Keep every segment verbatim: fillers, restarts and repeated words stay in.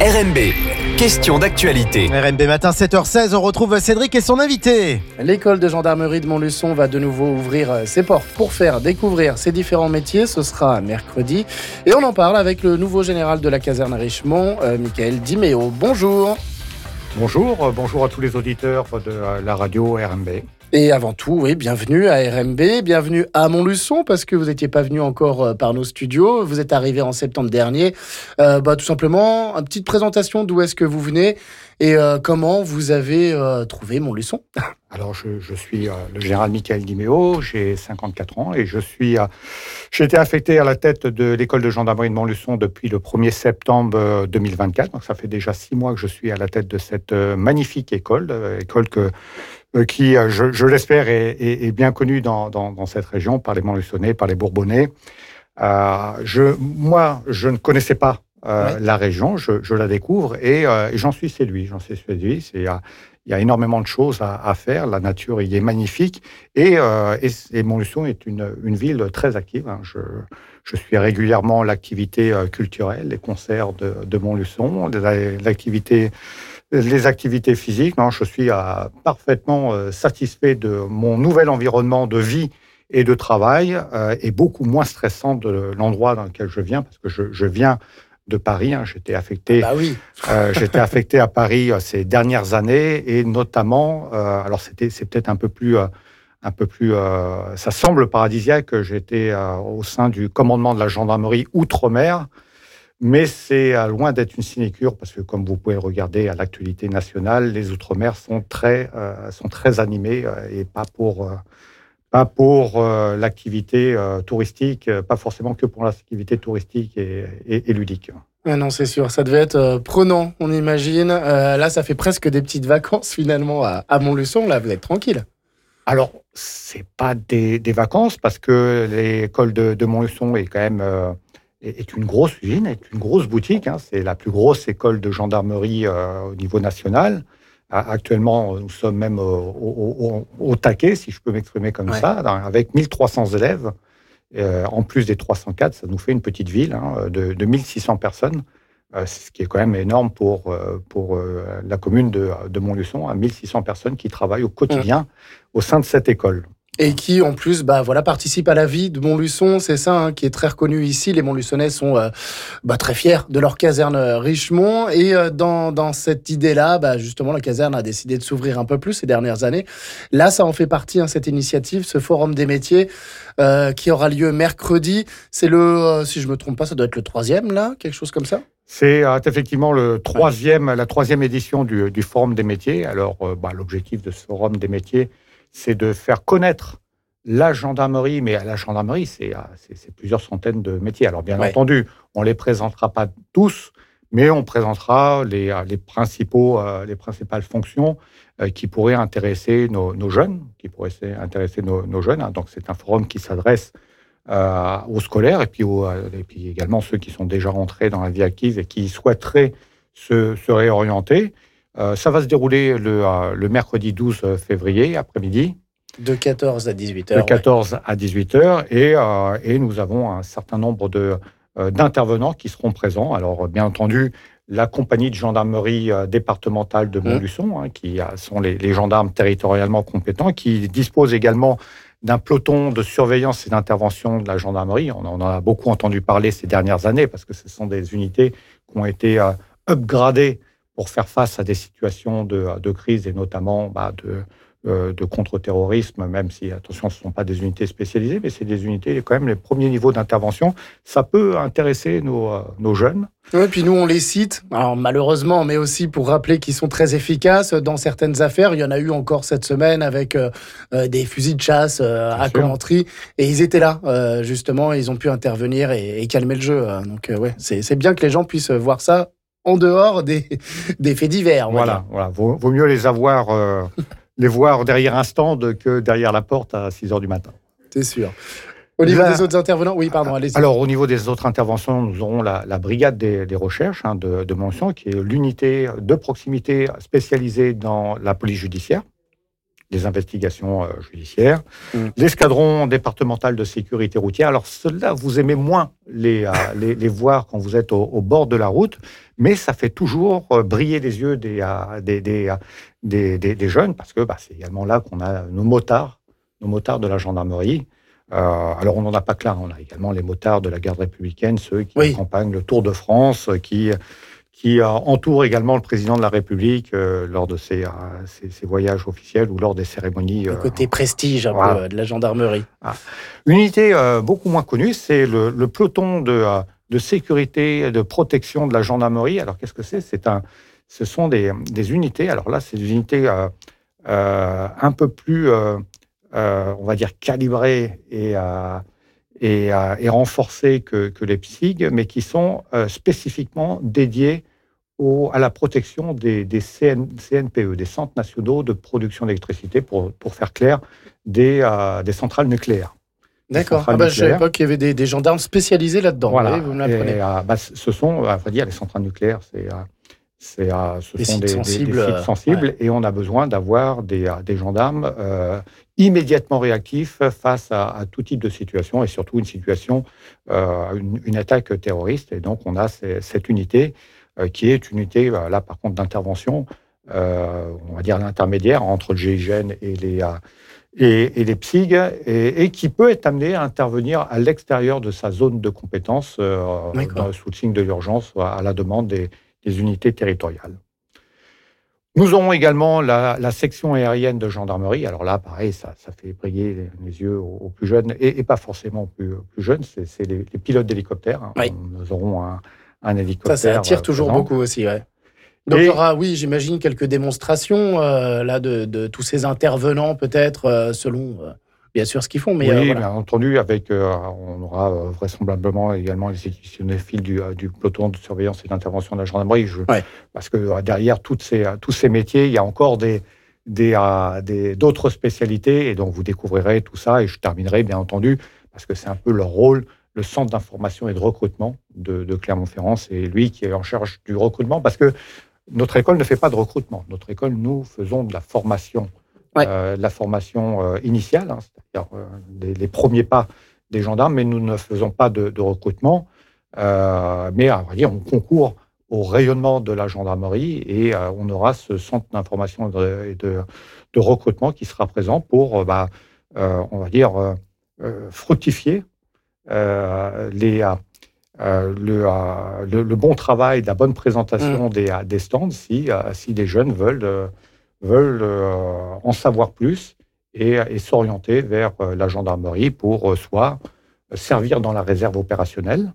R M B, question d'actualité. R M B matin sept heures seize, on retrouve Cédric et son invité. L'école de gendarmerie de Montluçon va de nouveau ouvrir ses portes pour faire découvrir ses différents métiers. Ce sera mercredi. Et on en parle avec le nouveau général de la caserne Richemont, euh, Michael Diméo. Bonjour. Bonjour, bonjour à tous les auditeurs de la radio R M B. Et avant tout, oui, bienvenue à R M B, bienvenue à Montluçon, parce que vous n'étiez pas venu encore par nos studios. Vous êtes arrivé en septembre dernier. Euh, bah, tout simplement, une petite présentation d'où est-ce que vous venez et euh, comment vous avez euh, trouvé Montluçon. Alors, je, je suis euh, le général Michael Diméo, j'ai cinquante-quatre ans et je suis, euh, j'ai été affecté à la tête de l'école de gendarmerie de Montluçon depuis le premier septembre deux mille vingt-quatre. Donc, ça fait déjà six mois que je suis à la tête de cette euh, magnifique école, euh, école que qui, je, je l'espère, est, est, est bien connu dans, dans, dans cette région par les Montluçonnais, par les Bourbonnais. Euh, je, moi, je ne connaissais pas euh, ouais. la région, je, je la découvre et, euh, et j'en suis séduit. J'en suis séduit. C'est, il y a, il y a énormément de choses à, à faire. La nature y est magnifique et, euh, et, et Montluçon est une, une ville très active. Hein. Je, je suis régulièrement l'activité culturelle, les concerts de, de Montluçon, l'activité Les activités physiques, non, je suis euh, parfaitement euh, satisfait de mon nouvel environnement de vie et de travail euh, et beaucoup moins stressant de l'endroit dans lequel je viens, parce que je, je viens de Paris. Hein, j'étais affecté, bah oui. euh, j'étais affecté à Paris euh, ces dernières années et notamment, euh, alors c'était, c'est peut-être un peu plus, euh, un peu plus, euh, ça semble paradisiaque. J'étais euh, au sein du commandement de la gendarmerie Outre-mer. Mais c'est loin d'être une sinécure parce que, comme vous pouvez le regarder à l'actualité nationale, les Outre-mer sont très, euh, sont très animés euh, et pas pour, euh, pas pour euh, l'activité euh, touristique, euh, pas forcément que pour l'activité touristique et, et, et ludique. Ah non, c'est sûr, ça devait être euh, prenant, on imagine. Euh, là, ça fait presque des petites vacances finalement à, à Montluçon. Là, vous êtes tranquille. Alors, c'est pas des, des vacances parce que l'école de, de Montluçon est quand même euh, est une grosse usine, est une grosse boutique. Hein. C'est la plus grosse école de gendarmerie euh, au niveau national. Actuellement, nous sommes même au, au, au, au taquet, si je peux m'exprimer comme ouais. ça, avec mille trois cents élèves. Euh, en plus des trois cent quatre, ça nous fait une petite ville hein, de, de mille six cents personnes, euh, ce qui est quand même énorme pour, pour euh, la commune de, de Montluçon, hein, mille six cents personnes qui travaillent au quotidien ouais. au sein de cette école. Et qui, en plus, bah, voilà, participe à la vie de Montluçon, c'est ça, hein, qui est très reconnu ici. Les Montluçonnais sont euh, bah, très fiers de leur caserne Richemont. Et euh, dans, dans cette idée-là, bah, justement, la caserne a décidé de s'ouvrir un peu plus ces dernières années. Là, ça en fait partie, hein, cette initiative, ce forum des métiers euh, qui aura lieu mercredi. C'est le, euh, si je ne me trompe pas, ça doit être le troisième, là, quelque chose comme ça. C'est euh, effectivement le troisième, la troisième édition du, du forum des métiers. Alors, euh, bah, l'objectif de ce forum des métiers, c'est de faire connaître la gendarmerie, mais à la gendarmerie, c'est, c'est, c'est plusieurs centaines de métiers. Alors, bien ouais. entendu, on ne les présentera pas tous, mais on présentera les, les, principaux, euh, les principales fonctions euh, qui pourraient intéresser nos, nos jeunes, qui pourraient intéresser nos, nos jeunes. Donc, c'est un forum qui s'adresse euh, aux scolaires et puis, aux, et puis également ceux qui sont déjà rentrés dans la vie active et qui souhaiteraient se, se réorienter. Euh, ça va se dérouler le, euh, le mercredi douze février, après-midi. De quatorze à dix-huit heures. De quatorze ouais. à dix-huit heures. Et, euh, et nous avons un certain nombre de, euh, d'intervenants qui seront présents. Alors, bien entendu, la compagnie de gendarmerie euh, départementale de Montluçon, mmh. hein, qui euh, sont les, les gendarmes territorialement compétents, qui disposent également d'un peloton de surveillance et d'intervention de la gendarmerie. On en a beaucoup entendu parler ces dernières années parce que ce sont des unités qui ont été euh, upgradées pour faire face à des situations de, de crise et notamment bah, de, euh, de contre-terrorisme, même si, attention, ce ne sont pas des unités spécialisées, mais c'est des unités, quand même, les premiers niveaux d'intervention. Ça peut intéresser nos, euh, nos jeunes. Oui, puis nous, on les cite, alors malheureusement, mais aussi pour rappeler qu'ils sont très efficaces dans certaines affaires. Il y en a eu encore cette semaine avec euh, des fusils de chasse euh, à Commentry. Et ils étaient là, euh, justement, et ils ont pu intervenir et, et calmer le jeu. Donc, euh, ouais, c'est, c'est bien que les gens puissent voir ça en dehors des, des faits divers. Voilà, voilà. Vaut, vaut mieux les avoir, euh, les voir derrière un stand que derrière la porte à six heures du matin. C'est sûr. Au niveau Là, des autres intervenants, oui, pardon, allez-y. Alors, au niveau des autres interventions, nous aurons la, la brigade des, des recherches hein, de, de Montluçon, qui est l'unité de proximité spécialisée dans la police judiciaire. les investigations euh, judiciaires. Mmh. L'escadron départemental de sécurité routière. Alors, ceux-là, vous aimez moins les, euh, les, les voir quand vous êtes au, au bord de la route, mais ça fait toujours euh, briller les yeux des, euh, des, des, euh, des, des, des jeunes, parce que bah, c'est également là qu'on a nos motards, nos motards de la gendarmerie. Euh, alors, on n'en a pas que là, on a également les motards de la garde républicaine, ceux qui Oui. accompagnent le Tour de France, qui... qui euh, entoure également le président de la République euh, lors de ses, euh, ses, ses voyages officiels ou lors des cérémonies. Le euh, côté prestige un voilà. peu euh, de la gendarmerie. Une unité euh, beaucoup moins connue, c'est le, le peloton de, euh, de sécurité et de protection de la gendarmerie. Alors, qu'est-ce que c'est c'est un, Ce sont des, des unités, alors là, c'est des unités euh, euh, un peu plus, euh, euh, on va dire, calibrées et... Euh, et, euh, et renforcées que, que les P S I G, mais qui sont euh, spécifiquement dédiées au, à la protection des, des C N, C N P E, des centres nationaux de production d'électricité, pour, pour faire clair, des, euh, des centrales nucléaires. D'accord. Ah bah, je ne savais pas qu'il y avait des, des gendarmes spécialisés là-dedans. Voilà. Oui, vous me l'apprenez. Et, euh, bah, ce sont, à vrai dire, les centrales nucléaires, c'est... Euh, C'est, euh, ce des sont sites des, sensibles, des, des sites sensibles ouais. Et on a besoin d'avoir des, des gendarmes euh, immédiatement réactifs face à, à tout type de situation et surtout une situation, euh, une, une attaque terroriste. Et donc, on a ces, cette unité euh, qui est une unité, euh, là, par contre, d'intervention, euh, on va dire l'intermédiaire entre le G I G N et les, euh, et, et les P S I G et, et qui peut être amené à intervenir à l'extérieur de sa zone de compétence euh, dans, sous le signe de l'urgence à la demande des des unités territoriales. Nous aurons également la, la section aérienne de gendarmerie. Alors là, pareil, ça, ça fait briller les, les yeux aux, aux plus jeunes, et, et pas forcément aux plus, aux plus jeunes, c'est, c'est les, les pilotes d'hélicoptères. Oui. Nous aurons un, un hélicoptère. Ça, ça attire toujours présent. beaucoup aussi, ouais. Donc, Et... il y aura, oui, j'imagine, quelques démonstrations euh, là, de, de tous ces intervenants, peut-être, euh, selon... Euh... bien sûr ce qu'ils font, mais oui, euh, voilà. bien entendu, avec, euh, on aura euh, vraisemblablement également les cinéphiles du, euh, du peloton de surveillance et d'intervention de la gendarmerie, je, ouais. parce que euh, derrière toutes ces, euh, tous ces métiers, il y a encore des, des, euh, des, d'autres spécialités, et donc vous découvrirez tout ça, et je terminerai bien entendu, parce que c'est un peu leur rôle, le centre d'information et de recrutement de, de Clermont-Ferrand, c'est lui qui est en charge du recrutement, parce que notre école ne fait pas de recrutement, notre école, nous faisons de la formation. Ouais. Euh, la formation euh, initiale, hein, c'est-à-dire euh, les, les premiers pas des gendarmes, mais nous ne faisons pas de, de recrutement, euh, mais à vrai dire, on concourt au rayonnement de la gendarmerie et euh, on aura ce centre d'information et de, de, de recrutement qui sera présent pour, euh, bah, euh, on va dire, euh, euh, fructifier euh, les, euh, le, euh, le, le bon travail, la bonne présentation mmh. des, des stands si, euh, si les jeunes veulent... Euh, veulent euh, en savoir plus et, et s'orienter vers euh, la gendarmerie pour euh, soit servir dans la réserve opérationnelle,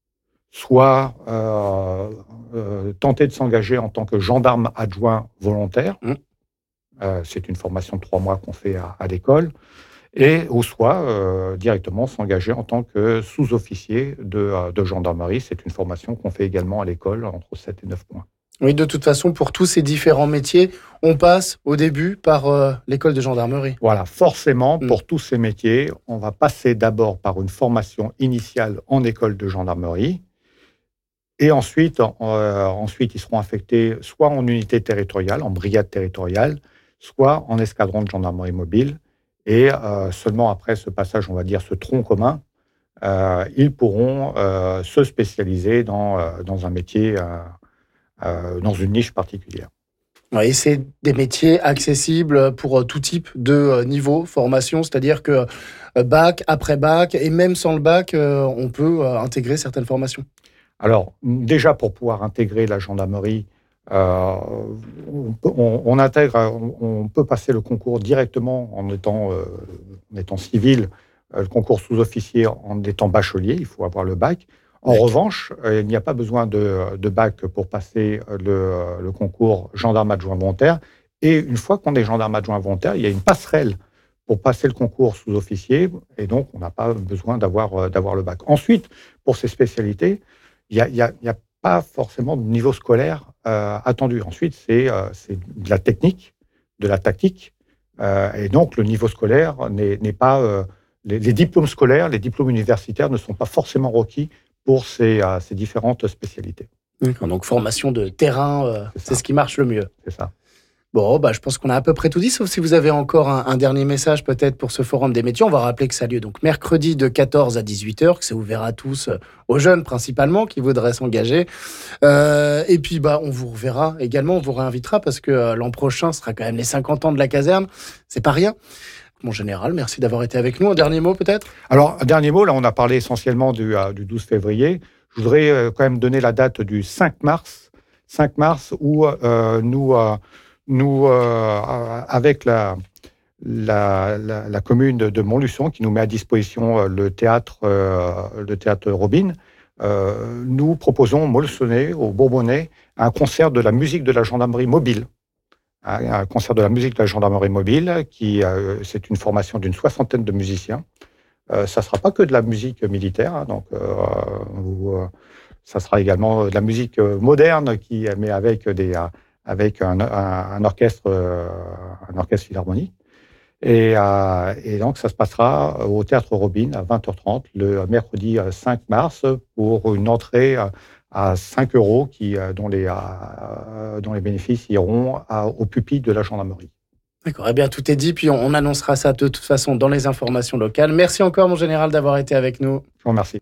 soit euh, euh, tenter de s'engager en tant que gendarme adjoint volontaire. Mmh. Euh, c'est une formation de trois mois qu'on fait à, à l'école. Et ou soit euh, directement s'engager en tant que sous-officier de, de gendarmerie. C'est une formation qu'on fait également à l'école entre sept et neuf points. Oui, de toute façon, pour tous ces différents métiers, on passe au début par euh, l'école de gendarmerie. Voilà, forcément, mmh. pour tous ces métiers, on va passer d'abord par une formation initiale en école de gendarmerie. Et ensuite, euh, ensuite, ils seront affectés soit en unité territoriale, en brigade territoriale, soit en escadron de gendarmerie mobile. Et euh, seulement après ce passage, on va dire, ce tronc commun, euh, ils pourront euh, se spécialiser dans, euh, dans un métier... Euh, Euh, dans une niche particulière. Ouais, et c'est des métiers accessibles pour euh, tout type de euh, niveau, formation, c'est-à-dire que euh, bac, après bac, et même sans le bac, euh, on peut euh, intégrer certaines formations. Alors, déjà, pour pouvoir intégrer la gendarmerie, euh, on, peut, on, on, intègre, on, on peut passer le concours directement en étant, euh, en étant civil, euh, le concours sous-officier en étant bachelier, il faut avoir le bac. En D'accord. revanche, euh, il n'y a pas besoin de, de bac pour passer le, le concours gendarme adjoint volontaire. Et une fois qu'on est gendarme adjoint volontaire, il y a une passerelle pour passer le concours sous-officier. Et donc, on n'a pas besoin d'avoir, d'avoir le bac. Ensuite, pour ces spécialités, il n'y a, a, a pas forcément de niveau scolaire euh, attendu. Ensuite, c'est, euh, c'est de la technique, de la tactique. Euh, et donc, le niveau scolaire n'est, n'est pas... Euh, les, les diplômes scolaires, les diplômes universitaires ne sont pas forcément requis pour ces, euh, ces différentes spécialités. D'accord, donc formation de terrain, euh, c'est, c'est ce qui marche le mieux. C'est ça. Bon, bah, je pense qu'on a à peu près tout dit, sauf si vous avez encore un, un dernier message peut-être pour ce forum des métiers. On va rappeler que ça a lieu donc mercredi de quatorze à dix-huit heures, que c'est ouvert à tous, euh, aux jeunes principalement, qui voudraient s'engager. Euh, et puis, bah, on vous reverra également, on vous réinvitera parce que euh, l'an prochain sera quand même les cinquante ans de la caserne. C'est pas rien. Mon général, merci d'avoir été avec nous. Un dernier mot peut-être ? Alors, un dernier mot, là, on a parlé essentiellement du, euh, du douze février. Je voudrais euh, quand même donner la date du cinq mars, cinq mars où euh, nous... Euh, Nous, euh, avec la, la, la, la commune de Montluçon, qui nous met à disposition euh, le théâtre, euh, le théâtre Robin, euh, nous proposons aux Montluçonnais, aux Bourbonnais, un concert de la musique de la gendarmerie mobile. Un, un concert de la musique de la gendarmerie mobile, qui euh, c'est une formation d'une soixantaine de musiciens. Euh, ça ne sera pas que de la musique militaire, hein, donc, euh, où, euh, ça sera également de la musique moderne, qui, mais avec des... avec un, un, un orchestre, euh, un orchestre philharmonique. Et, euh, et donc, ça se passera au Théâtre Robin à vingt heures trente le mercredi cinq mars pour une entrée à cinq euros qui, dont, les, euh, dont les bénéfices iront à, au pupille de la gendarmerie. D'accord, eh bien tout est dit, puis on, on annoncera ça de toute façon dans les informations locales. Merci encore mon général d'avoir été avec nous. Je vous remercie.